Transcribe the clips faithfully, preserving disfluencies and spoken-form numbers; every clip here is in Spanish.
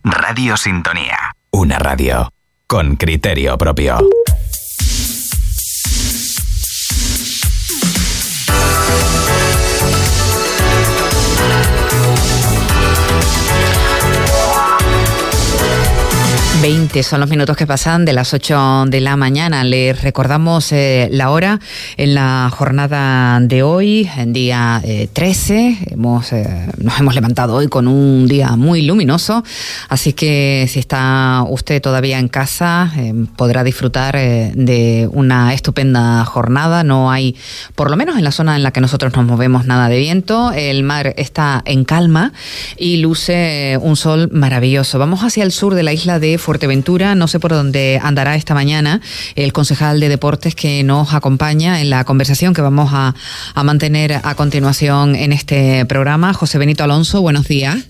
Radio Sintonía. Una radio con criterio propio. veinte son los minutos que pasan de las ocho de la mañana. Les recordamos eh, la hora en la jornada de hoy, en día eh, trece. Hemos, eh, nos hemos levantado hoy con un día muy luminoso, así que si está usted todavía en casa, eh, podrá disfrutar eh, de una estupenda jornada. No hay, por lo menos en la zona en la que nosotros nos movemos, nada de viento. El mar está en calma y luce un sol maravilloso. Vamos hacia el sur de la isla de Fuerteventura. No sé por dónde andará esta mañana el concejal de Deportes que nos acompaña en la conversación que vamos a, a mantener a continuación en este programa. José Benito Alonso, buenos días.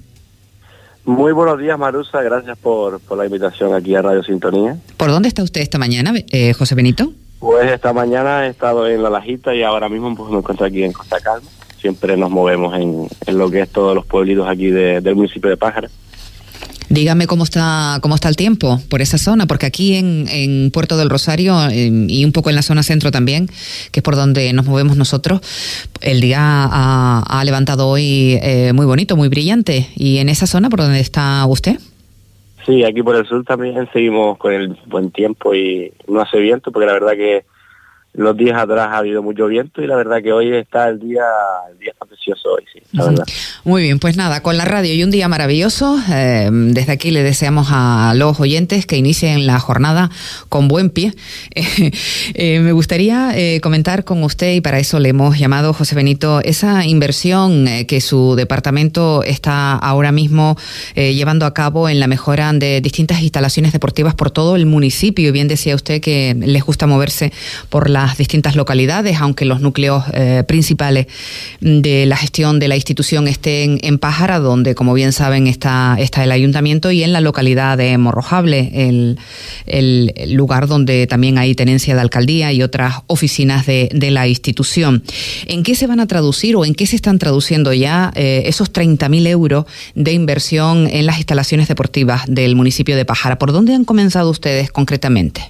Muy buenos días, Marusa. Gracias por, por la invitación aquí a Radio Sintonía. ¿Por dónde está usted esta mañana, eh, José Benito? Pues esta mañana he estado en La Lajita y ahora mismo pues me encuentro aquí en Costa Calma. Siempre nos movemos en, en lo que es todos los pueblitos aquí de, del municipio de Pájara. Dígame cómo está cómo está el tiempo por esa zona, porque aquí en, en Puerto del Rosario eh, y un poco en la zona centro también, que es por donde nos movemos nosotros, el día ha, ha levantado hoy eh, muy bonito, muy brillante. ¿Y en esa zona por donde está usted? Sí, aquí por el sur también seguimos con el buen tiempo y no hace viento, porque la verdad que los días atrás ha habido mucho viento y la verdad que hoy está el día, el día está precioso hoy, sí, la verdad. Muy bien, pues nada, con la radio y un día maravilloso, eh, desde aquí le deseamos a los oyentes que inicien la jornada con buen pie. Eh, eh, me gustaría eh, comentar con usted, y para eso le hemos llamado, José Benito, esa inversión eh, que su departamento está ahora mismo eh, llevando a cabo en la mejora de distintas instalaciones deportivas por todo el municipio. Bien decía usted que les gusta moverse por la las distintas localidades, aunque los núcleos eh, principales de la gestión de la institución estén en Pájara, donde, como bien saben, está, está el ayuntamiento, y en la localidad de Morrojable, el, el lugar donde también hay tenencia de alcaldía y otras oficinas de, de la institución. ¿En qué se van a traducir o en qué se están traduciendo ya eh, esos treinta mil euros de inversión en las instalaciones deportivas del municipio de Pájara? ¿Por dónde han comenzado ustedes concretamente?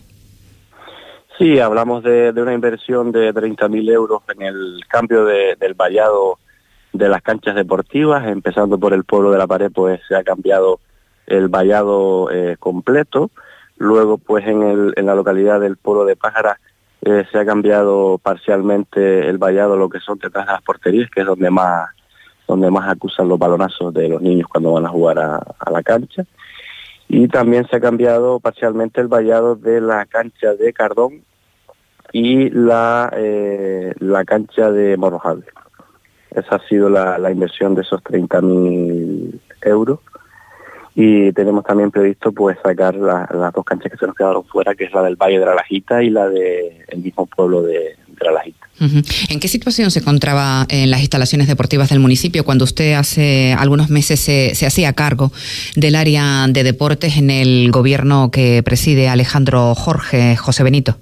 Sí, hablamos de, de una inversión de treinta mil euros en el cambio de, del vallado de las canchas deportivas, empezando por el pueblo de La Pared, pues se ha cambiado el vallado eh, completo. Luego, pues en, el, en la localidad del pueblo de Pájara eh, se ha cambiado parcialmente el vallado, lo que son detrás de las porterías, que es donde más, donde más acusan los balonazos de los niños cuando van a jugar a, a la cancha. Y también se ha cambiado parcialmente el vallado de la cancha de Cardón y la eh, la cancha de Morrojable. Esa ha sido la, la inversión de esos treinta mil euros. Y tenemos también previsto pues sacar la, las dos canchas que se nos quedaron fuera, que es la del Valle de la Lajita y la del mismo pueblo de, de la Lajita. Uh-huh. ¿En qué situación se encontraba en las instalaciones deportivas del municipio cuando usted hace algunos meses se, se hacía cargo del área de deportes en el gobierno que preside Alejandro Jorge, José Benito?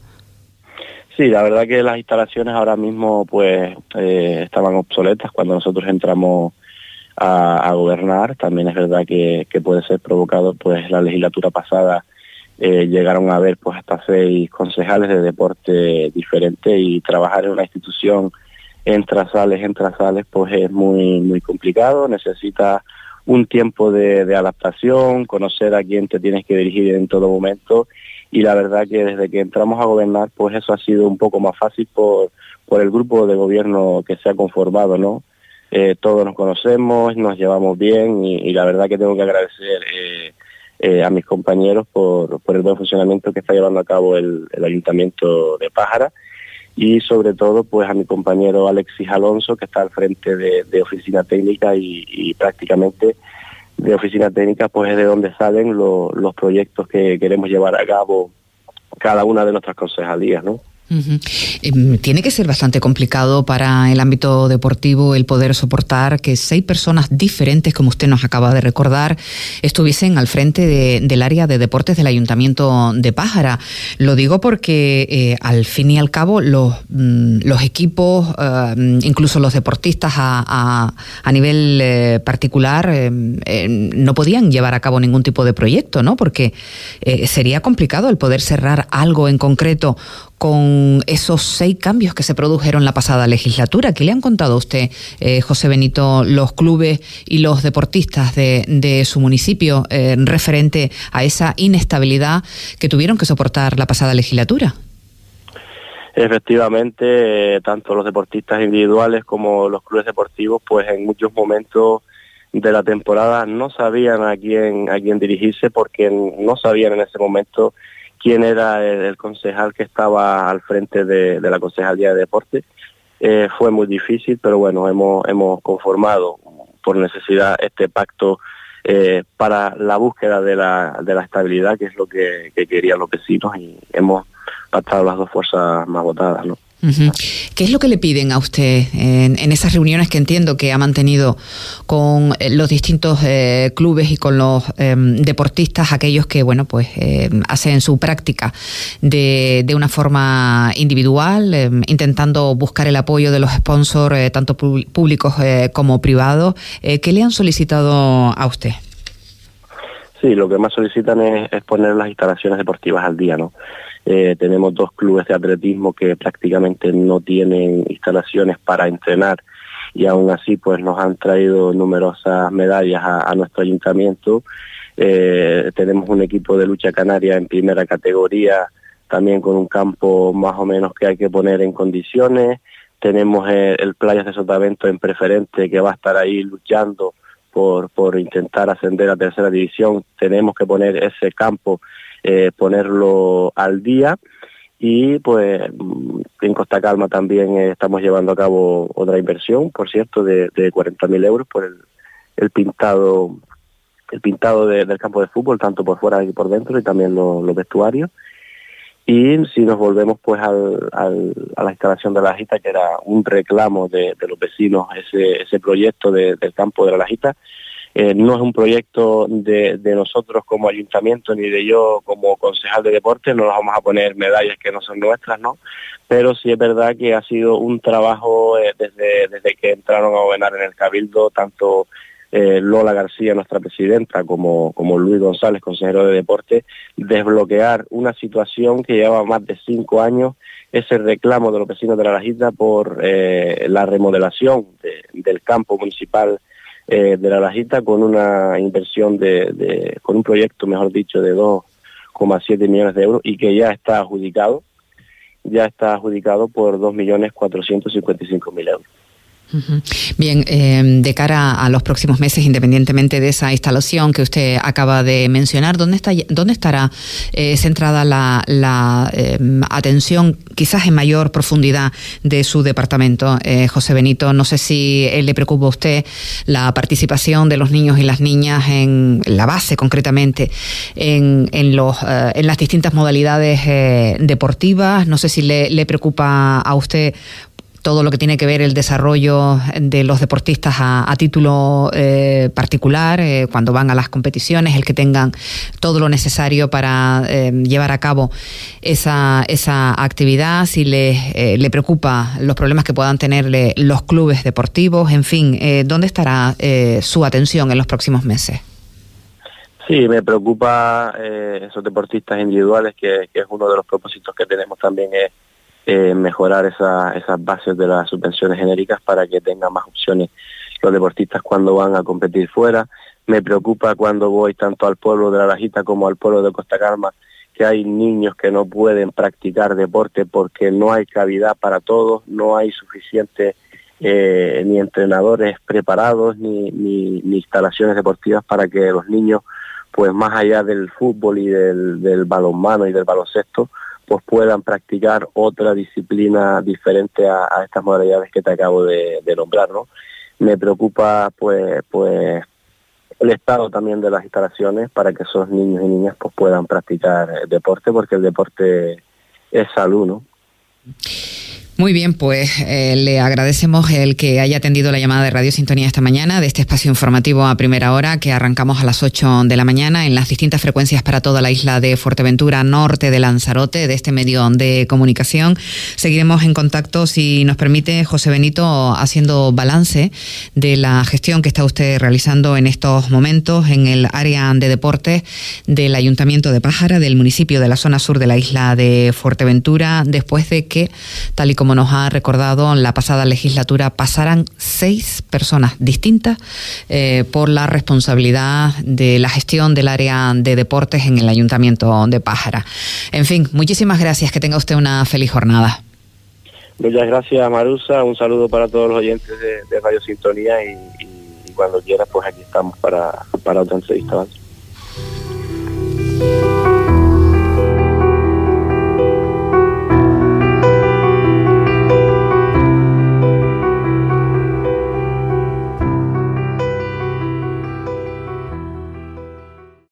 Sí, la verdad que las instalaciones ahora mismo pues eh, estaban obsoletas cuando nosotros entramos a, a gobernar. También es verdad que, que puede ser provocado, pues la legislatura pasada eh, llegaron a haber pues hasta seis concejales de deporte diferentes, y trabajar en una institución en trazales, en trazales, pues es muy muy complicado. Necesita un tiempo de, de adaptación, conocer a quién te tienes que dirigir en todo momento, y la verdad que desde que entramos a gobernar, pues eso ha sido un poco más fácil por, por el grupo de gobierno que se ha conformado, ¿no? Eh, todos nos conocemos, nos llevamos bien, y, y la verdad que tengo que agradecer eh, eh, a mis compañeros por, por el buen funcionamiento que está llevando a cabo el, el Ayuntamiento de Pájara, y sobre todo pues a mi compañero Alexis Alonso, que está al frente de, de oficina técnica, y, y prácticamente de oficina técnica pues es de donde salen lo, los proyectos que queremos llevar a cabo cada una de nuestras concejalías, ¿no? Uh-huh. Tiene que ser bastante complicado para el ámbito deportivo el poder soportar que seis personas diferentes, como usted nos acaba de recordar, estuviesen al frente de, del área de deportes del Ayuntamiento de Pájara. Lo digo porque eh, al fin y al cabo los, los equipos, eh, incluso los deportistas a, a, a nivel eh, particular, eh, eh, no podían llevar a cabo ningún tipo de proyecto, ¿no? Porque eh, sería complicado el poder cerrar algo en concreto con esos seis cambios que se produjeron la pasada legislatura. ¿Qué le han contado a usted, eh, José Benito, los clubes y los deportistas de, de su municipio eh, referente a esa inestabilidad que tuvieron que soportar la pasada legislatura? Efectivamente, eh, tanto los deportistas individuales como los clubes deportivos, pues en muchos momentos de la temporada no sabían a quién, a quién dirigirse, porque no sabían en ese momento quién era el, el concejal que estaba al frente de, de la Concejalía de Deporte. Eh, fue muy difícil, pero bueno, hemos, hemos conformado por necesidad este pacto eh, para la búsqueda de la, de la estabilidad, que es lo que, que querían los vecinos, y hemos pactado las dos fuerzas más votadas, ¿no? Uh-huh. ¿Qué es lo que le piden a usted en, en esas reuniones que entiendo que ha mantenido con los distintos eh, clubes y con los eh, deportistas, aquellos que bueno pues eh, hacen su práctica de, de una forma individual, eh, intentando buscar el apoyo de los sponsors, eh, tanto pu- públicos eh, como privados? Eh, ¿Qué le han solicitado a usted? Sí, lo que más solicitan es, es poner las instalaciones deportivas al día, ¿no? Eh, tenemos dos clubes de atletismo que prácticamente no tienen instalaciones para entrenar, y aún así pues nos han traído numerosas medallas a, a nuestro ayuntamiento. Eh, tenemos un equipo de lucha canaria en primera categoría, también con un campo más o menos que hay que poner en condiciones. Tenemos el, el Playas de Sotavento en preferente, que va a estar ahí luchando por, por intentar ascender a tercera división. Tenemos que poner ese campo, Eh, ponerlo al día, y pues en Costa Calma también eh, estamos llevando a cabo otra inversión, por cierto, de, de cuarenta mil euros por el, el pintado el pintado de, del campo de fútbol, tanto por fuera y por dentro, y también lo, los vestuarios. Y si nos volvemos pues al, al, a la instalación de la Lajita, que era un reclamo de, de los vecinos, ese, ese proyecto de, del campo de la Lajita, Eh, no es un proyecto de, de nosotros como ayuntamiento, ni de yo como concejal de deporte. No nos vamos a poner medallas que no son nuestras, ¿no? Pero sí es verdad que ha sido un trabajo eh, desde, desde que entraron a gobernar en el Cabildo, tanto eh, Lola García, nuestra presidenta, como, como Luis González, consejero de deporte, desbloquear una situación que llevaba más de cinco años, ese reclamo de los vecinos de la Lajita por eh, la remodelación de, del campo municipal Eh, de la Lajita, con una inversión de, de, con un proyecto, mejor dicho, de dos coma siete millones de euros, y que ya está adjudicado, ya está adjudicado por dos millones cuatrocientos cincuenta y cinco mil euros. Uh-huh. Bien, eh, de cara a los próximos meses, independientemente de esa instalación que usted acaba de mencionar, ¿dónde está, dónde estará eh, centrada la, la eh, atención, quizás en mayor profundidad, de su departamento, eh, José Benito? No sé si eh, le preocupa a usted la participación de los niños y las niñas en la base, concretamente, en, en, los, eh, en las distintas modalidades eh, deportivas. No sé si le, le preocupa a usted todo lo que tiene que ver el desarrollo de los deportistas a, a título eh, particular, eh, cuando van a las competiciones, el que tengan todo lo necesario para eh, llevar a cabo esa, esa actividad, si le, eh, le preocupa los problemas que puedan tenerle los clubes deportivos, en fin, eh, ¿dónde estará eh, su atención en los próximos meses? Sí, me preocupa eh, esos deportistas individuales, que, que es uno de los propósitos que tenemos también, es Eh, mejorar esa, esas bases de las subvenciones genéricas para que tengan más opciones los deportistas cuando van a competir fuera. Me preocupa cuando voy tanto al pueblo de La Lajita como al pueblo de Costa Calma, que hay niños que no pueden practicar deporte porque no hay cavidad para todos, no hay suficiente eh, ni entrenadores preparados ni, ni, ni instalaciones deportivas para que los niños, pues más allá del fútbol y del, del balonmano y del baloncesto, pues puedan practicar otra disciplina diferente a, a estas modalidades que te acabo de, de nombrar, ¿no? Me preocupa pues pues el estado también de las instalaciones para que esos niños y niñas pues puedan practicar deporte, porque el deporte es salud, ¿no? Muy bien, pues eh, le agradecemos el que haya atendido la llamada de Radio Sintonía esta mañana, de este espacio informativo a primera hora que arrancamos a las ocho de la mañana en las distintas frecuencias para toda la isla de Fuerteventura, norte de Lanzarote, de este medio de comunicación. Seguiremos en contacto, si nos permite, José Benito, haciendo balance de la gestión que está usted realizando en estos momentos en el área de deportes del Ayuntamiento de Pájara, del municipio de la zona sur de la isla de Fuerteventura, después de que, tal y como nos ha recordado, en la pasada legislatura pasaran seis personas distintas eh, por la responsabilidad de la gestión del área de deportes en el Ayuntamiento de Pájara. En fin, muchísimas gracias, que tenga usted una feliz jornada. Muchas gracias, Marusa, un saludo para todos los oyentes de, de Radio Sintonía y, y, y cuando quieras, pues aquí estamos para, para otra entrevista, ¿vale?